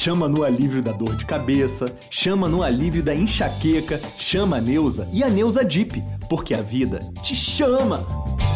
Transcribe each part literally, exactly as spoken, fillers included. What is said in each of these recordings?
chama no alívio da dor de cabeça, chama no alívio da enxaqueca, chama a Neusa e a Neusa Dip, porque a vida te chama!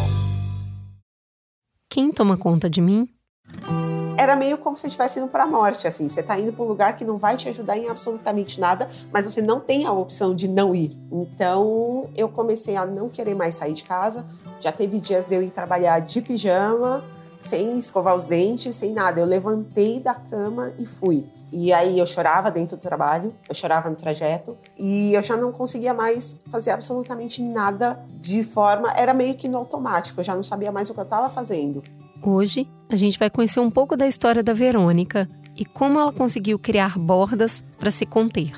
Quem toma conta de mim? Era meio como se você estivesse indo para a morte, assim. Você está indo para um lugar que não vai te ajudar em absolutamente nada, mas você não tem a opção de não ir. Então, eu comecei a não querer mais sair de casa. Já teve dias de eu ir trabalhar de pijama, sem escovar os dentes, sem nada. Eu levantei da cama e fui. E aí eu chorava dentro do trabalho, eu chorava no trajeto, e eu já não conseguia mais fazer absolutamente nada de forma... Era meio que no automático, eu já não sabia mais o que eu estava fazendo. Hoje, a gente vai conhecer um pouco da história da Verônica e como ela conseguiu criar bordas para se conter.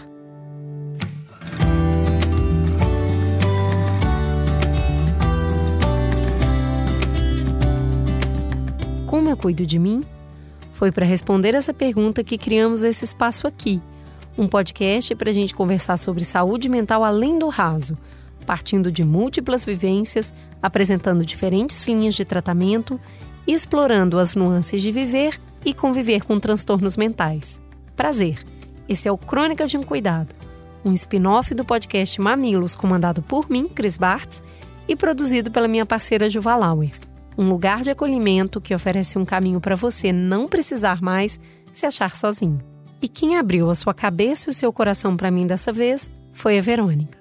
Como eu cuido de mim? Foi para responder essa pergunta que criamos esse espaço aqui, um podcast para a gente conversar sobre saúde mental além do raso, partindo de múltiplas vivências, apresentando diferentes linhas de tratamento e explorando as nuances de viver e conviver com transtornos mentais. Prazer! Esse é o Crônicas de um Cuidado, um spin-off do podcast Mamilos, comandado por mim, Cris Bartz, e produzido pela minha parceira Juva Lauer. Um lugar de acolhimento que oferece um caminho para você não precisar mais se achar sozinho. E quem abriu a sua cabeça e o seu coração para mim dessa vez foi a Verônica.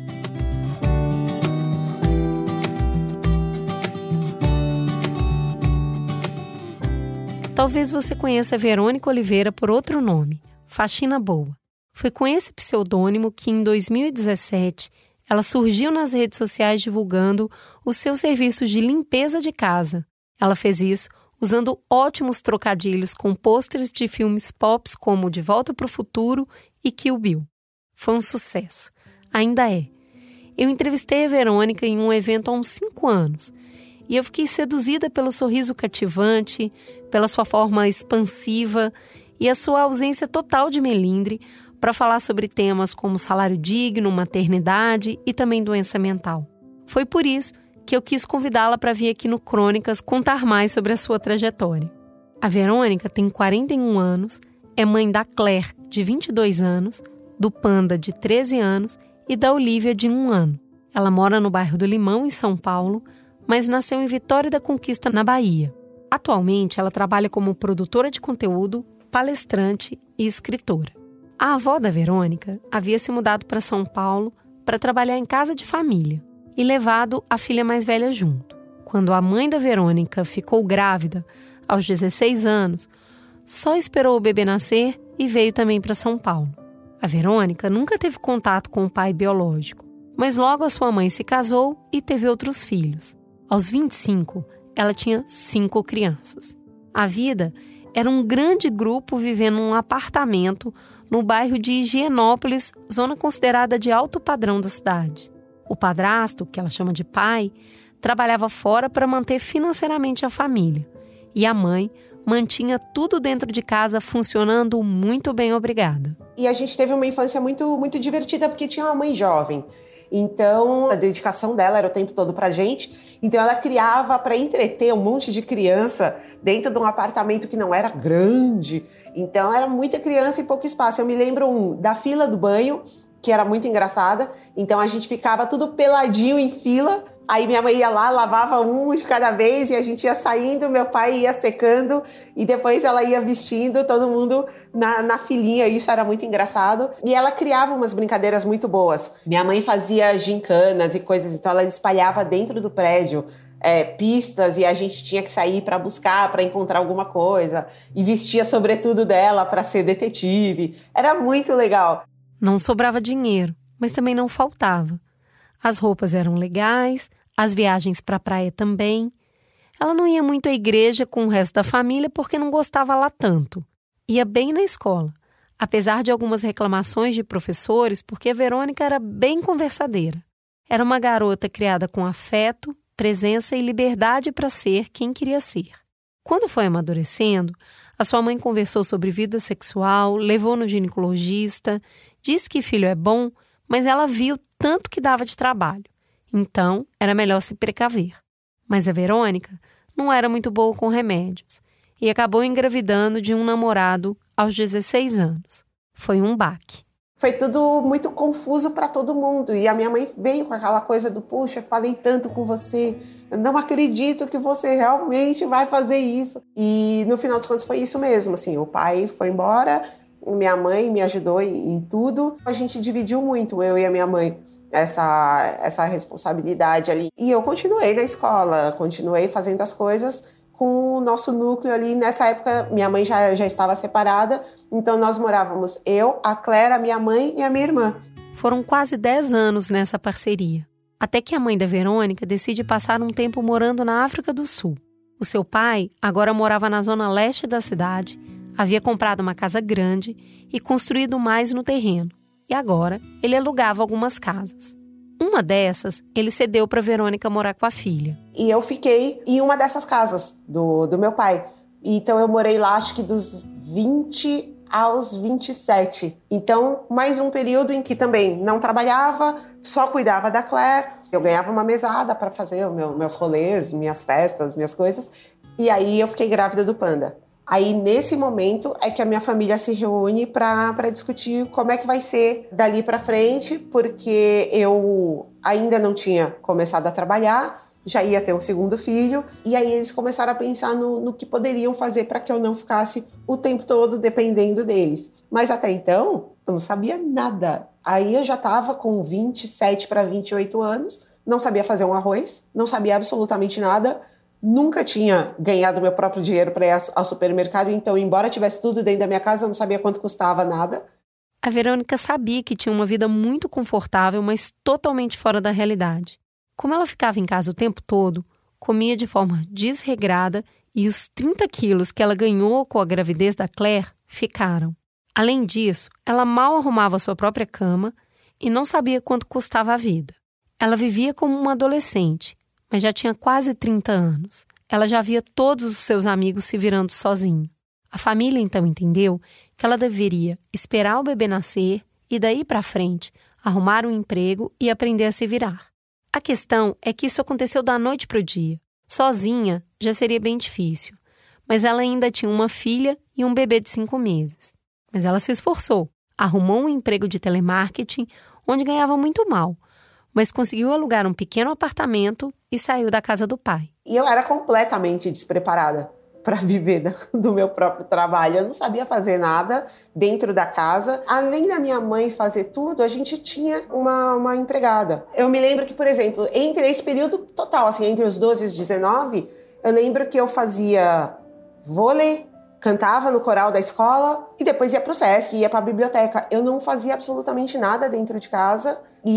Talvez você conheça a Verônica Oliveira por outro nome, Faxina Boa. Foi com esse pseudônimo que, em dois mil e dezessete, ela surgiu nas redes sociais divulgando os seus serviços de limpeza de casa. Ela fez isso usando ótimos trocadilhos com pôsteres de filmes pops como De Volta para o Futuro e Kill Bill. Foi um sucesso. Ainda é. Eu entrevistei a Verônica em um evento há uns cinco anos. E eu fiquei seduzida pelo sorriso cativante, pela sua forma expansiva e a sua ausência total de melindre para falar sobre temas como salário digno, maternidade e também doença mental. Foi por isso que eu quis convidá-la para vir aqui no Crônicas contar mais sobre a sua trajetória. A Verônica tem quarenta e um anos, é mãe da Claire, de vinte e dois anos, do Panda, de treze anos e da Olivia, de um ano. Ela mora no bairro do Limão, em São Paulo, mas nasceu em Vitória da Conquista, na Bahia. Atualmente, ela trabalha como produtora de conteúdo, palestrante e escritora. A avó da Verônica havia se mudado para São Paulo para trabalhar em casa de família e levado a filha mais velha junto. Quando a mãe da Verônica ficou grávida, aos dezesseis anos, só esperou o bebê nascer e veio também para São Paulo. A Verônica nunca teve contato com o pai biológico, mas logo a sua mãe se casou e teve outros filhos. Aos vinte e cinco, ela tinha cinco crianças. A vida era um grande grupo vivendo num apartamento no bairro de Higienópolis, zona considerada de alto padrão da cidade. O padrasto, que ela chama de pai, trabalhava fora para manter financeiramente a família. E a mãe mantinha tudo dentro de casa funcionando muito bem, obrigada. E a gente teve uma infância muito, muito divertida porque tinha uma mãe jovem. Então, a dedicação dela era o tempo todo pra gente. Então, ela criava para entreter um monte de criança dentro de um apartamento que não era grande. Então, era muita criança e pouco espaço. Eu me lembro um, da fila do banho, que era muito engraçada. Então, a gente ficava tudo peladinho em fila. Aí minha mãe ia lá, lavava um de cada vez e a gente ia saindo, meu pai ia secando e depois ela ia vestindo todo mundo na, na filinha. Isso era muito engraçado. E ela criava umas brincadeiras muito boas. Minha mãe fazia gincanas e coisas, então ela espalhava dentro do prédio é, pistas e a gente tinha que sair para buscar, para encontrar alguma coisa. E vestia sobretudo dela para ser detetive. Era muito legal. Não sobrava dinheiro, mas também não faltava. As roupas eram legais, as viagens para a praia também. Ela não ia muito à igreja com o resto da família porque não gostava lá tanto. Ia bem na escola, apesar de algumas reclamações de professores, porque a Verônica era bem conversadeira. Era uma garota criada com afeto, presença e liberdade para ser quem queria ser. Quando foi amadurecendo, a sua mãe conversou sobre vida sexual, levou no ginecologista, disse que filho é bom, mas ela viu tanto que dava de trabalho. Então, era melhor se precaver. Mas a Verônica não era muito boa com remédios e acabou engravidando de um namorado aos dezesseis anos. Foi um baque. Foi tudo muito confuso para todo mundo. E a minha mãe veio com aquela coisa do, puxa, eu falei tanto com você, eu não acredito que você realmente vai fazer isso. E no final dos contos foi isso mesmo, assim, o pai foi embora, minha mãe me ajudou em, em tudo. A gente dividiu muito, eu e a minha mãe, essa, essa responsabilidade ali. E eu continuei na escola, continuei fazendo as coisas com o nosso núcleo ali. Nessa época, minha mãe já, já estava separada, então nós morávamos eu, a Clara, a minha mãe e a minha irmã. Foram quase dez anos nessa parceria, até que a mãe da Verônica decide passar um tempo morando na África do Sul. O seu pai agora morava na zona leste da cidade, havia comprado uma casa grande e construído mais no terreno, e agora ele alugava algumas casas. Uma dessas, ele cedeu para Verônica morar com a filha. E eu fiquei em uma dessas casas do, do meu pai. Então eu morei lá, acho que dos vinte aos vinte e sete. Então, mais um período em que também não trabalhava, só cuidava da Claire. Eu ganhava uma mesada para fazer os meu, meus rolês, minhas festas, minhas coisas. E aí eu fiquei grávida do Panda. Aí, nesse momento, é que a minha família se reúne para discutir como é que vai ser dali para frente, porque eu ainda não tinha começado a trabalhar, já ia ter um segundo filho, e aí eles começaram a pensar no, no que poderiam fazer para que eu não ficasse o tempo todo dependendo deles. Mas até então, eu não sabia nada. Aí eu já estava com vinte e sete para vinte e oito anos, não sabia fazer um arroz, não sabia absolutamente nada. Nunca tinha ganhado meu próprio dinheiro para ir ao supermercado, então, embora tivesse tudo dentro da minha casa, eu não sabia quanto custava nada. A Verônica sabia que tinha uma vida muito confortável, mas totalmente fora da realidade. Como ela ficava em casa o tempo todo, comia de forma desregrada e os trinta quilos que ela ganhou com a gravidez da Claire ficaram. Além disso, ela mal arrumava sua própria cama e não sabia quanto custava a vida. Ela vivia como uma adolescente, mas já tinha quase trinta anos. Ela já via todos os seus amigos se virando sozinho. A família então entendeu que ela deveria esperar o bebê nascer e daí para frente arrumar um emprego e aprender a se virar. A questão é que isso aconteceu da noite para o dia. Sozinha já seria bem difícil, mas ela ainda tinha uma filha e um bebê de cinco meses. Mas ela se esforçou, arrumou um emprego de telemarketing onde ganhava muito mal, mas conseguiu alugar um pequeno apartamento e saiu da casa do pai. E eu era completamente despreparada para viver do meu próprio trabalho. Eu não sabia fazer nada dentro da casa. Além da minha mãe fazer tudo, a gente tinha uma, uma empregada. Eu me lembro que, por exemplo, entre esse período total, assim, entre os doze e os dezenove, eu lembro que eu fazia vôlei, cantava no coral da escola e depois ia pro Sesc, ia pra biblioteca. Eu não fazia absolutamente nada dentro de casa.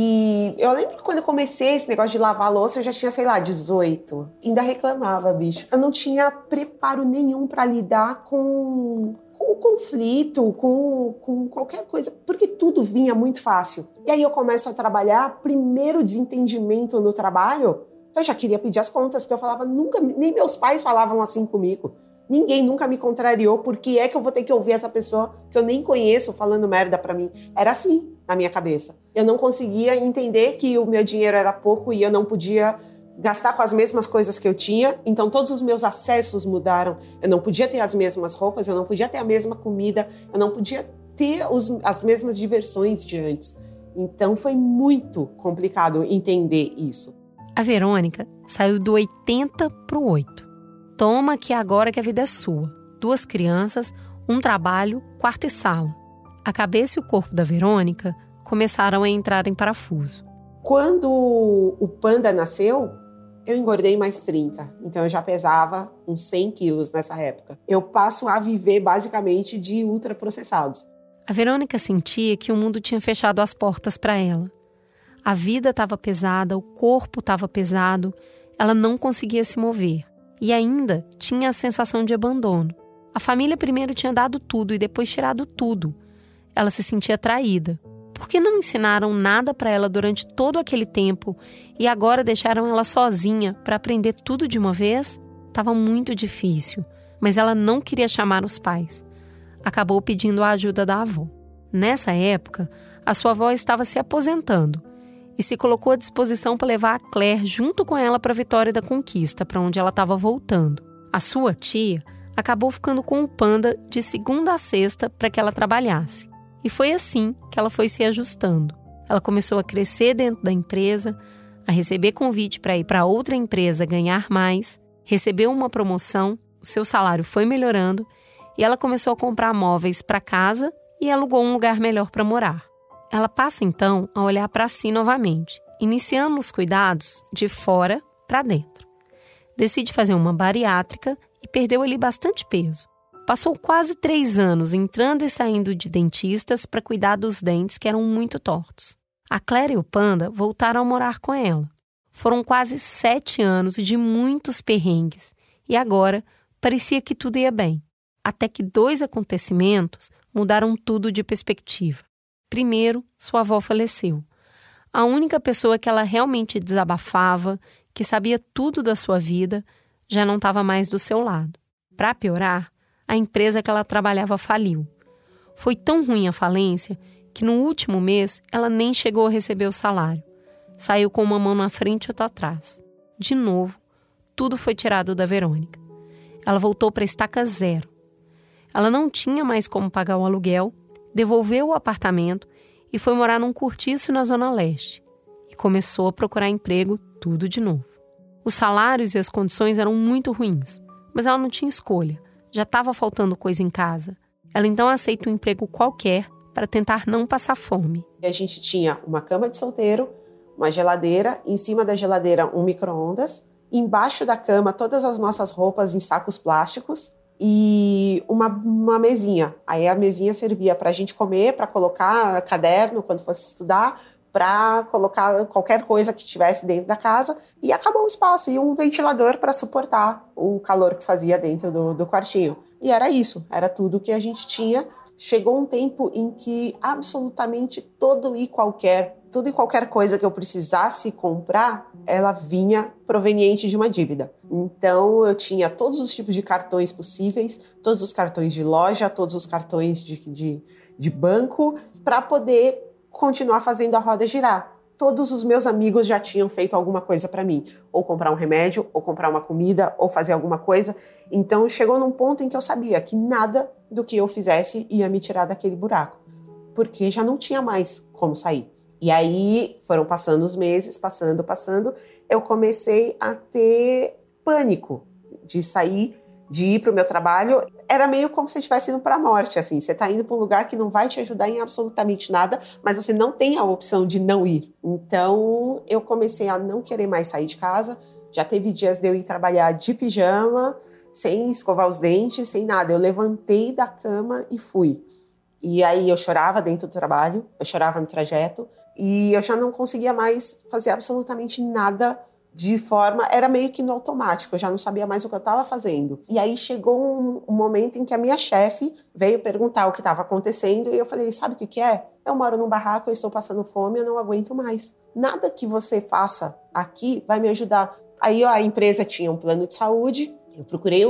E eu lembro que quando eu comecei esse negócio de lavar a louça, eu já tinha, sei lá, dezoito. Ainda reclamava, bicho. Eu não tinha preparo nenhum pra lidar com, com o conflito, com, com qualquer coisa, porque tudo vinha muito fácil. E aí eu começo a trabalhar, primeiro desentendimento no trabalho, eu já queria pedir as contas, porque eu falava, nunca, nem meus pais falavam assim comigo. Ninguém nunca me contrariou, porque é que eu vou ter que ouvir essa pessoa que eu nem conheço falando merda pra mim. Era assim na minha cabeça. Eu não conseguia entender que o meu dinheiro era pouco e eu não podia gastar com as mesmas coisas que eu tinha. Então todos os meus acessos mudaram. Eu não podia ter as mesmas roupas, eu não podia ter a mesma comida, eu não podia ter os, as mesmas diversões de antes. Então foi muito complicado entender isso. A Verônica saiu do oitenta pro oito. Toma que agora que a vida é sua. Duas crianças, um trabalho, quarto e sala. A cabeça e o corpo da Verônica começaram a entrar em parafuso. Quando o Panda nasceu, eu engordei mais trinta. Então eu já pesava uns cem quilos nessa época. Eu passo a viver basicamente de ultraprocessados. A Verônica sentia que o mundo tinha fechado as portas para ela. A vida estava pesada, o corpo estava pesado, ela não conseguia se mover. E ainda tinha a sensação de abandono. A família primeiro tinha dado tudo e depois tirado tudo. Ela se sentia traída. Por que não ensinaram nada para ela durante todo aquele tempo e agora deixaram ela sozinha para aprender tudo de uma vez? Estava muito difícil, mas ela não queria chamar os pais. Acabou pedindo a ajuda da avó. Nessa época, a sua avó estava se aposentando e se colocou à disposição para levar a Claire junto com ela para a Vitória da Conquista, para onde ela estava voltando. A sua tia acabou ficando com o Panda de segunda a sexta para que ela trabalhasse. E foi assim que ela foi se ajustando. Ela começou a crescer dentro da empresa, a receber convite para ir para outra empresa ganhar mais, recebeu uma promoção, o seu salário foi melhorando e ela começou a comprar móveis para casa e alugou um lugar melhor para morar. Ela passa então a olhar para si novamente, iniciando os cuidados de fora para dentro. Decide fazer uma bariátrica e perdeu ali bastante peso. Passou quase três anos entrando e saindo de dentistas para cuidar dos dentes que eram muito tortos. A Claire e o Panda voltaram a morar com ela. Foram quase sete anos de muitos perrengues e agora parecia que tudo ia bem. Até que dois acontecimentos mudaram tudo de perspectiva. Primeiro, sua avó faleceu. A única pessoa que ela realmente desabafava, que sabia tudo da sua vida, já não estava mais do seu lado. Para piorar, a empresa que ela trabalhava faliu. Foi tão ruim a falência que no último mês ela nem chegou a receber o salário. Saiu com uma mão na frente e outra atrás. De novo, tudo foi tirado da Verônica. Ela voltou para a estaca zero. Ela não tinha mais como pagar o aluguel, devolveu o apartamento e foi morar num cortiço na Zona Leste. E começou a procurar emprego tudo de novo. Os salários e as condições eram muito ruins, mas ela não tinha escolha. Já estava faltando coisa em casa. Ela então aceita um emprego qualquer para tentar não passar fome. A gente tinha uma cama de solteiro, uma geladeira, em cima da geladeira um micro-ondas, embaixo da cama todas as nossas roupas em sacos plásticos e uma, uma mesinha. Aí a mesinha servia para a gente comer, para colocar caderno quando fosse estudar, para colocar qualquer coisa que tivesse dentro da casa e acabou o espaço. E um ventilador para suportar o calor que fazia dentro do, do quartinho. E era isso, era tudo que a gente tinha. Chegou um tempo em que absolutamente todo e qualquer, tudo e qualquer coisa que eu precisasse comprar, ela vinha proveniente de uma dívida. Então eu tinha todos os tipos de cartões possíveis, todos os cartões de loja, todos os cartões de, de, de banco, para poder continuar fazendo a roda girar. Todos os meus amigos já tinham feito alguma coisa para mim, ou comprar um remédio, ou comprar uma comida, ou fazer alguma coisa. Então chegou num ponto em que eu sabia que nada do que eu fizesse ia me tirar daquele buraco, porque já não tinha mais como sair. E aí foram passando os meses, passando, passando, eu comecei a ter pânico de sair, de ir para o meu trabalho. Era meio como se eu estivesse indo para a morte, assim. Você está indo para um lugar que não vai te ajudar em absolutamente nada, mas você não tem a opção de não ir. Então, eu comecei a não querer mais sair de casa. Já teve dias de eu ir trabalhar de pijama, sem escovar os dentes, sem nada. Eu levantei da cama e fui. E aí eu chorava dentro do trabalho, eu chorava no trajeto, e eu já não conseguia mais fazer absolutamente nada de forma, era meio que no automático, eu já não sabia mais o que eu estava fazendo. E aí chegou um, um momento em que a minha chefe veio perguntar o que estava acontecendo e eu falei, sabe o que que é? Eu moro num barraco, eu estou passando fome, eu não aguento mais. Nada que você faça aqui vai me ajudar. Aí ó, a empresa tinha um plano de saúde, eu procurei um,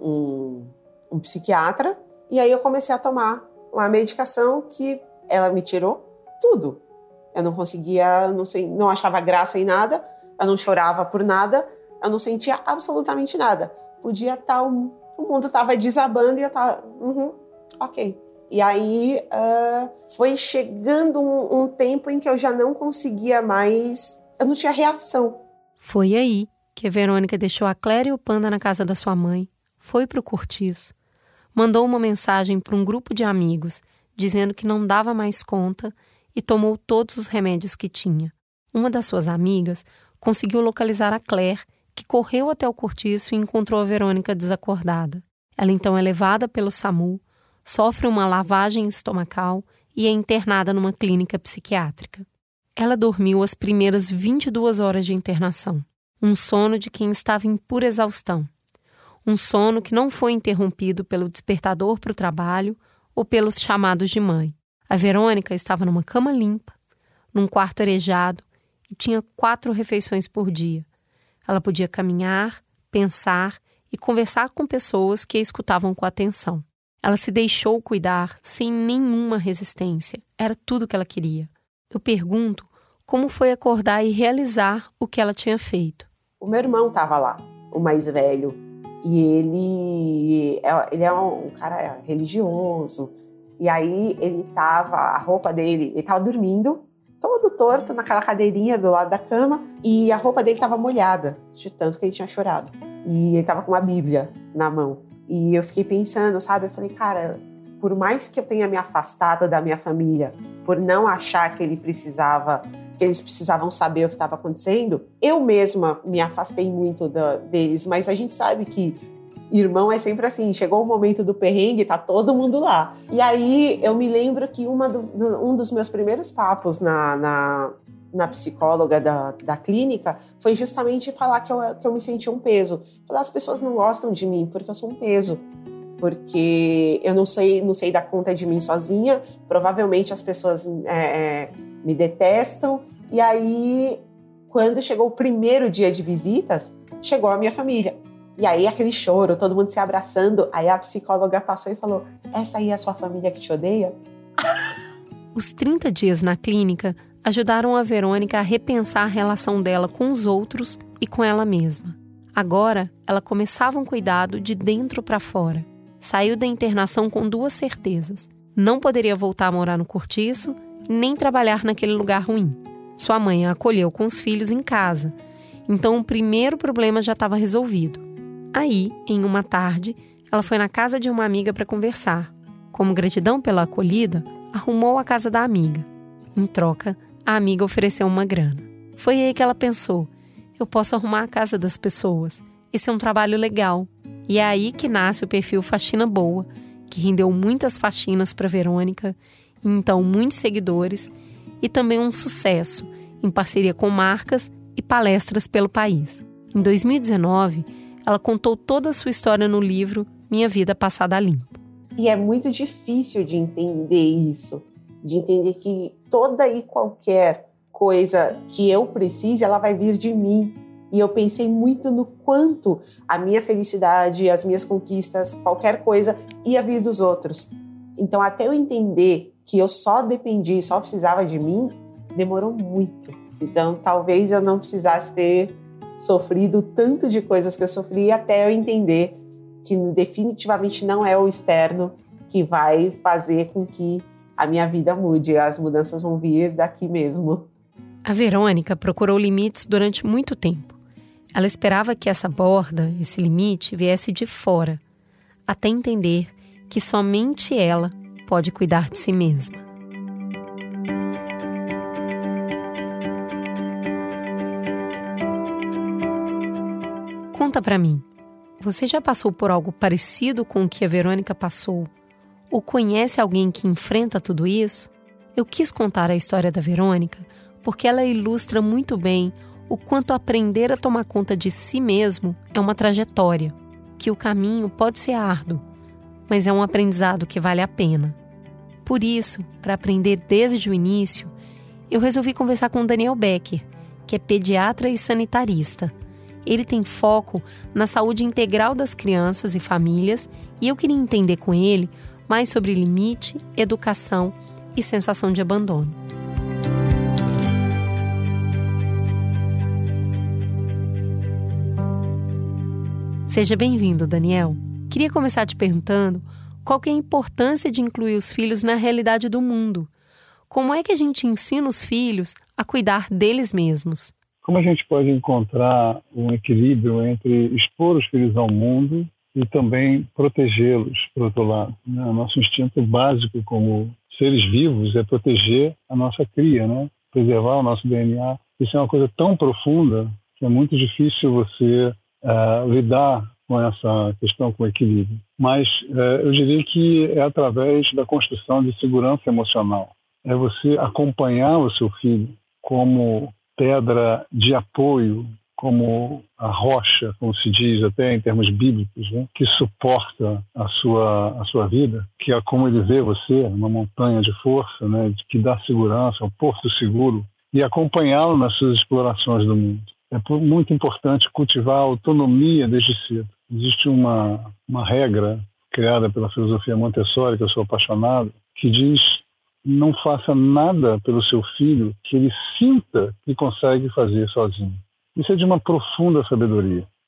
um, um psiquiatra e aí eu comecei a tomar uma medicação que ela me tirou tudo. Eu não conseguia, não, sei, não achava graça em nada, eu não chorava por nada, eu não sentia absolutamente nada. Podia estar, o, o mundo estava desabando e eu estava, uhum, ok. E aí uh, foi chegando um, um tempo em que eu já não conseguia mais, eu não tinha reação. Foi aí que a Verônica deixou a Claire e o Panda na casa da sua mãe, foi para o cortiço, mandou uma mensagem para um grupo de amigos dizendo que não dava mais conta e tomou todos os remédios que tinha. Uma das suas amigas conseguiu localizar a Claire, que correu até o cortiço e encontrou a Verônica desacordada. Ela então é levada pelo SAMU, sofre uma lavagem estomacal e é internada numa clínica psiquiátrica. Ela dormiu as primeiras vinte e duas horas de internação. Um sono de quem estava em pura exaustão. Um sono que não foi interrompido pelo despertador para o trabalho ou pelos chamados de mãe. A Verônica estava numa cama limpa, num quarto arejado, e tinha quatro refeições por dia. Ela podia caminhar, pensar e conversar com pessoas que a escutavam com atenção. Ela se deixou cuidar sem nenhuma resistência. Era tudo que ela queria. Eu pergunto como foi acordar e realizar o que ela tinha feito. O meu irmão estava lá, o mais velho, E ele é, ele é um, um cara religioso. E aí ele tava, a roupa dele, ele tava dormindo, todo torto naquela cadeirinha do lado da cama, e a roupa dele tava molhada, de tanto que ele tinha chorado. E ele tava com uma Bíblia na mão. E eu fiquei pensando, sabe? Eu falei, cara, por mais que eu tenha me afastado da minha família, por não achar que ele precisava, que eles precisavam saber o que estava acontecendo, eu mesma me afastei muito da, deles. Mas a gente sabe que irmão é sempre assim, chegou o momento do perrengue, tá todo mundo lá. E aí eu me lembro que uma do, um dos meus primeiros papos na, na, na psicóloga da, da clínica foi justamente falar que eu, que eu me sentia um peso. Falar, as pessoas não gostam de mim porque eu sou um peso. Porque eu não sei, não sei dar conta de mim sozinha, provavelmente as pessoas é, é, me detestam. E aí, quando chegou o primeiro dia de visitas, chegou a minha família. E aí aquele choro, todo mundo se abraçando, aí a psicóloga passou e falou, essa aí é a sua família que te odeia? Os trinta dias na clínica ajudaram a Verônica a repensar a relação dela com os outros e com ela mesma. Agora, ela começava um cuidado de dentro para fora. Saiu da internação com duas certezas. Não poderia voltar a morar no cortiço e nem trabalhar naquele lugar ruim. Sua mãe a acolheu com os filhos em casa. Então o primeiro problema já estava resolvido. Aí, em uma tarde, ela foi na casa de uma amiga para conversar. Como gratidão pela acolhida, arrumou a casa da amiga. Em troca, a amiga ofereceu uma grana. Foi aí que ela pensou, eu posso arrumar a casa das pessoas. Esse é um trabalho legal. E é aí que nasce o perfil Faxina Boa, que rendeu muitas faxinas para Verônica, e então muitos seguidores, e também um sucesso, em parceria com marcas e palestras pelo país. Em dois mil e dezenove, ela contou toda a sua história no livro Minha Vida Passada a Limpo. E é muito difícil de entender isso, de entender que toda e qualquer coisa que eu precise, ela vai vir de mim. E eu pensei muito no quanto a minha felicidade, as minhas conquistas, qualquer coisa, ia vir dos outros. Então, até eu entender que eu só dependia, só precisava de mim, demorou muito. Então, talvez eu não precisasse ter sofrido tanto de coisas que eu sofri até eu entender que definitivamente não é o externo que vai fazer com que a minha vida mude. As mudanças vão vir daqui mesmo. A Verônica procurou limites durante muito tempo. Ela esperava que essa borda, esse limite, viesse de fora, até entender que somente ela pode cuidar de si mesma. Conta pra mim, você já passou por algo parecido com o que a Verônica passou? Ou conhece alguém que enfrenta tudo isso? Eu quis contar a história da Verônica porque ela ilustra muito bem o quanto aprender a tomar conta de si mesmo é uma trajetória, que o caminho pode ser árduo, mas é um aprendizado que vale a pena. Por isso, para aprender desde o início, eu resolvi conversar com o Daniel Becker, que é pediatra e sanitarista. Ele tem foco na saúde integral das crianças e famílias e eu queria entender com ele mais sobre limite, educação e sensação de abandono. Seja bem-vindo, Daniel. Queria começar te perguntando qual que é a importância de incluir os filhos na realidade do mundo. Como é que a gente ensina os filhos a cuidar deles mesmos? Como a gente pode encontrar um equilíbrio entre expor os filhos ao mundo e também protegê-los, por outro lado? Né? O nosso instinto básico como seres vivos é proteger a nossa cria, né? Preservar o nosso D N A. Isso é uma coisa tão profunda que é muito difícil você uh, lidar com essa questão, com equilíbrio. Mas uh, eu diria que é através da construção de segurança emocional. É você acompanhar o seu filho como pedra de apoio, como a rocha, como se diz até em termos bíblicos, né, que suporta a sua, a sua vida, que é como ele vê você, uma montanha de força, né, que dá segurança, um porto seguro, e acompanhá-lo nas suas explorações do mundo. É muito importante cultivar a autonomia desde cedo. Existe uma, uma regra criada pela filosofia Montessori, que eu sou apaixonado, que diz: não faça nada pelo seu filho que ele sinta que consegue fazer sozinho. Isso é de uma profunda sabedoria.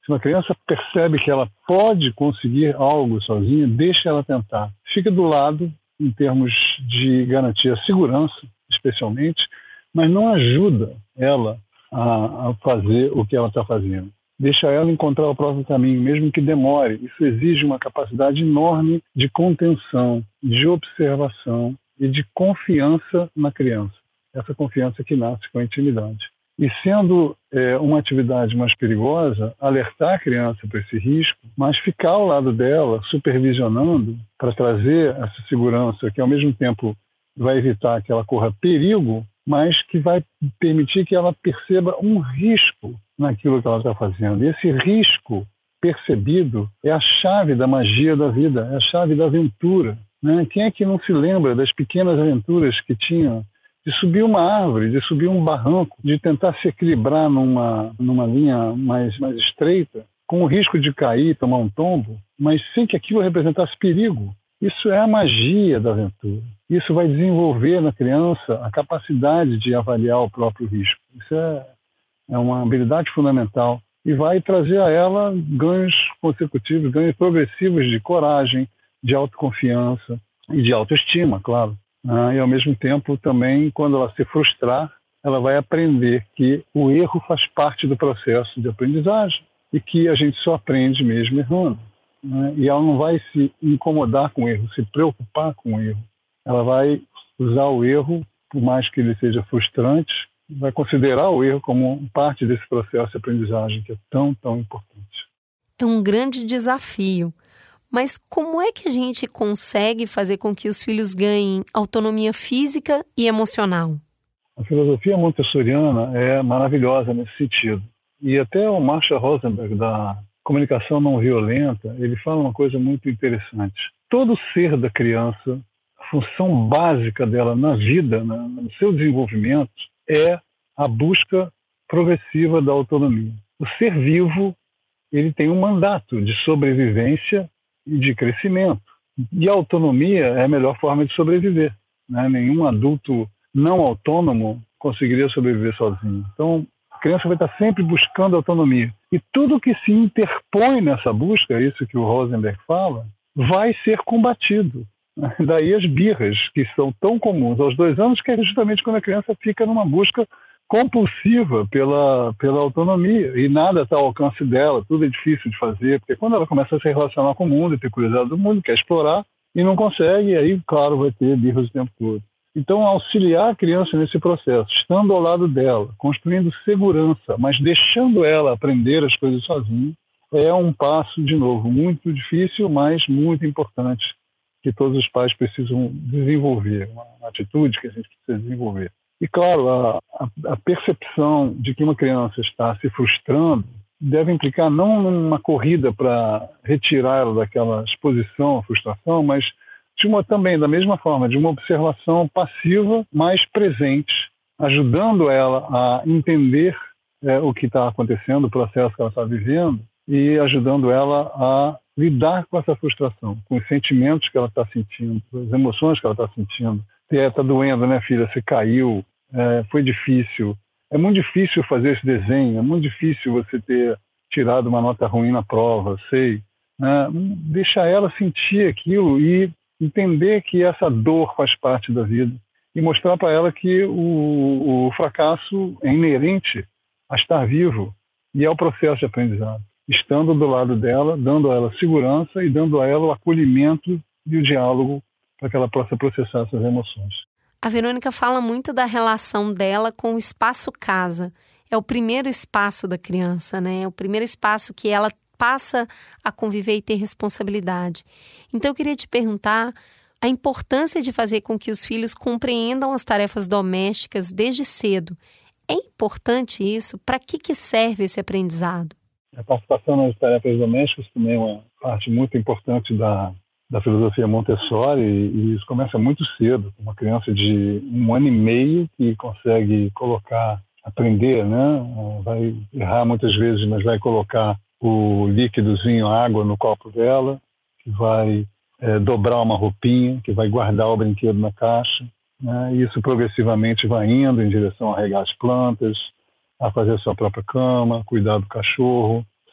Se uma criança percebe que ela pode conseguir algo sozinha, deixa ela tentar. Fica do lado, em termos de garantir a segurança, especialmente, mas não ajuda ela a, a fazer o que ela está fazendo. Deixa ela encontrar o próprio caminho, mesmo que demore. Isso exige uma capacidade enorme de contenção, de observação e de confiança na criança. Essa confiança que nasce com a intimidade. E sendo é, uma atividade mais perigosa, alertar a criança para esse risco, mas ficar ao lado dela, supervisionando, para trazer essa segurança que, ao mesmo tempo, vai evitar que ela corra perigo, mas que vai permitir que ela perceba um risco naquilo que ela está fazendo. E esse risco percebido é a chave da magia da vida, é a chave da aventura, né? Quem é que não se lembra das pequenas aventuras que tinha de subir uma árvore, de subir um barranco, de tentar se equilibrar numa, numa linha mais, mais estreita, com o risco de cair, tomar um tombo, mas sem que aquilo representasse perigo? Isso é a magia da aventura. Isso vai desenvolver na criança a capacidade de avaliar o próprio risco. Isso é, é uma habilidade fundamental e vai trazer a ela ganhos consecutivos, ganhos progressivos de coragem, de autoconfiança e de autoestima, claro. Ah, e, ao mesmo tempo, também, quando ela se frustrar, ela vai aprender que o erro faz parte do processo de aprendizagem e que a gente só aprende mesmo errando. Né? E ela não vai se incomodar com o erro, se preocupar com o erro. Ela vai usar o erro, por mais que ele seja frustrante, vai considerar o erro como parte desse processo de aprendizagem que é tão, tão importante. É um grande desafio. Mas como é que a gente consegue fazer com que os filhos ganhem autonomia física e emocional? A filosofia montessoriana é maravilhosa nesse sentido. E até o Marshall Rosenberg, da comunicação não violenta, ele fala uma coisa muito interessante. Todo ser da criança, a função básica dela na vida, no seu desenvolvimento, é a busca progressiva da autonomia. O ser vivo, ele tem um mandato de sobrevivência e de crescimento. E a autonomia é a melhor forma de sobreviver, né? Nenhum adulto não autônomo conseguiria sobreviver sozinho. Então, a criança vai estar sempre buscando autonomia. E tudo que se interpõe nessa busca, isso que o Rosenberg fala, vai ser combatido. Daí as birras, que são tão comuns aos dois anos, que é justamente quando a criança fica numa busca compulsiva pela, pela autonomia, e nada está ao alcance dela, tudo é difícil de fazer, porque quando ela começa a se relacionar com o mundo e ter curiosidade do mundo, quer explorar, e não consegue, e aí, claro, vai ter birras o tempo todo. Então, auxiliar a criança nesse processo, estando ao lado dela, construindo segurança, mas deixando ela aprender as coisas sozinha, é um passo, de novo, muito difícil, mas muito importante, que todos os pais precisam desenvolver, uma atitude que a gente precisa desenvolver. E, claro, a, a, a percepção de que uma criança está se frustrando deve implicar não numa corrida para retirá-la daquela exposição à frustração, mas de uma, também, da mesma forma, de uma observação passiva, mais presente, ajudando ela a entender é, o que está acontecendo, o processo que ela está vivendo, e ajudando ela a lidar com essa frustração, com os sentimentos que ela está sentindo, as emoções que ela está sentindo. Está doendo, né, filha? Você caiu, é, foi difícil. É muito difícil fazer esse desenho, é muito difícil você ter tirado uma nota ruim na prova, sei. Né? Deixa ela sentir aquilo e entender que essa dor faz parte da vida e mostrar para ela que o, o fracasso é inerente a estar vivo e ao processo de aprendizado. Estando do lado dela, dando a ela segurança e dando a ela o acolhimento e o diálogo para que ela possa processar essas emoções. A Verônica fala muito da relação dela com o espaço casa. É o primeiro espaço da criança, né? É o primeiro espaço que ela passa a conviver e ter responsabilidade. Então eu queria te perguntar a importância de fazer com que os filhos compreendam as tarefas domésticas desde cedo. É importante isso? Para que, que serve esse aprendizado? A participação nas tarefas domésticas também é uma parte muito importante da, da filosofia Montessori, e isso começa muito cedo. Uma criança de um ano e meio que consegue colocar, aprender, né? Vai errar muitas vezes, mas vai colocar o líquidozinho, a água no copo dela, que vai é, dobrar uma roupinha, que vai guardar o brinquedo na caixa, né? E isso progressivamente vai indo em direção a regar as plantas, a fazer a sua própria cama, cuidar do cachorro,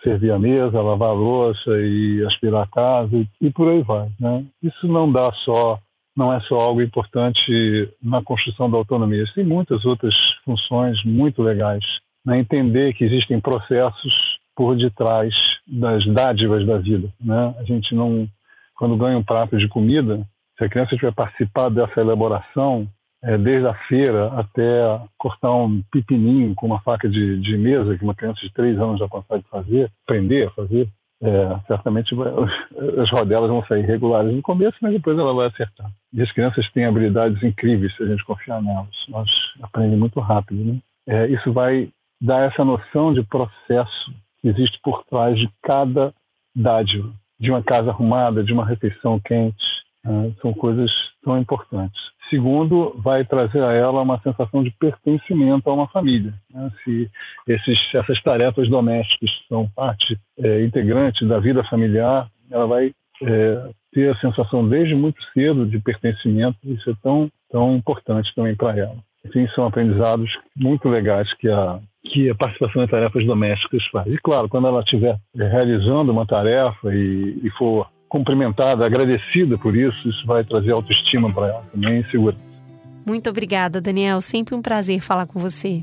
servir a mesa, lavar a louça e aspirar a casa e, e por aí vai, né? Isso não dá só, não é só algo importante na construção da autonomia. Tem muitas outras funções muito legais, né? Entender que existem processos por detrás das dádivas da vida, né? A gente não, quando ganha um prato de comida, se a criança tiver participado dessa elaboração, é, desde a feira até cortar um pepininho com uma faca de, de mesa, que uma criança de três anos já consegue fazer, aprender a fazer, é, certamente vai, as rodelas vão sair regulares no começo, mas depois ela vai acertar. E as crianças têm habilidades incríveis se a gente confiar nelas. Elas aprendem muito rápido, né? É, isso vai dar essa noção de processo que existe por trás de cada dádiva, de uma casa arrumada, de uma refeição quente. É, são coisas tão importantes. Segundo, vai trazer a ela uma sensação de pertencimento a uma família, né? Se esses, essas tarefas domésticas são parte é, integrante da vida familiar, ela vai é, ter a sensação desde muito cedo de pertencimento. Isso é tão, tão importante também para ela. Enfim, são aprendizados muito legais que a, que a participação em tarefas domésticas faz. E claro, quando ela estiver realizando uma tarefa e, e for cumprimentada, agradecida por isso, isso vai trazer autoestima para ela também e segurança. Muito obrigada, Daniel. Sempre um prazer falar com você.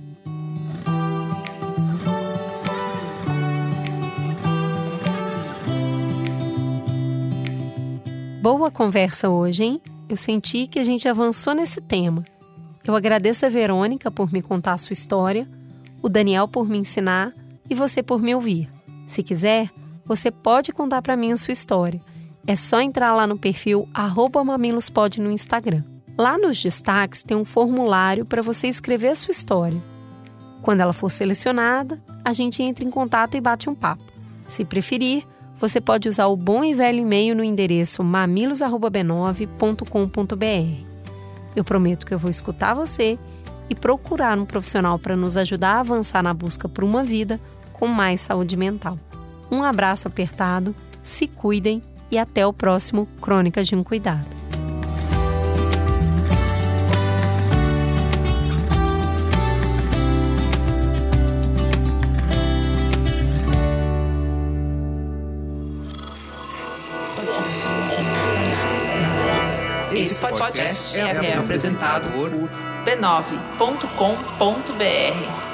Boa conversa hoje, hein? Eu senti que a gente avançou nesse tema. Eu agradeço a Verônica por me contar a sua história, o Daniel por me ensinar e você por me ouvir. Se quiser, você pode contar para mim a sua história. É só entrar lá no perfil arroba mamilospod no Instagram. Lá nos destaques tem um formulário para você escrever a sua história. Quando ela for selecionada, a gente entra em contato e bate um papo. Se preferir, você pode usar o bom e velho e-mail no endereço mamilos arroba b nove ponto com ponto b r. Eu prometo que eu vou escutar você e procurar um profissional para nos ajudar a avançar na busca por uma vida com mais saúde mental. Um abraço apertado, se cuidem e até o próximo Crônicas de um Cuidado. Esse podcast é apresentado por b nove ponto com ponto b r.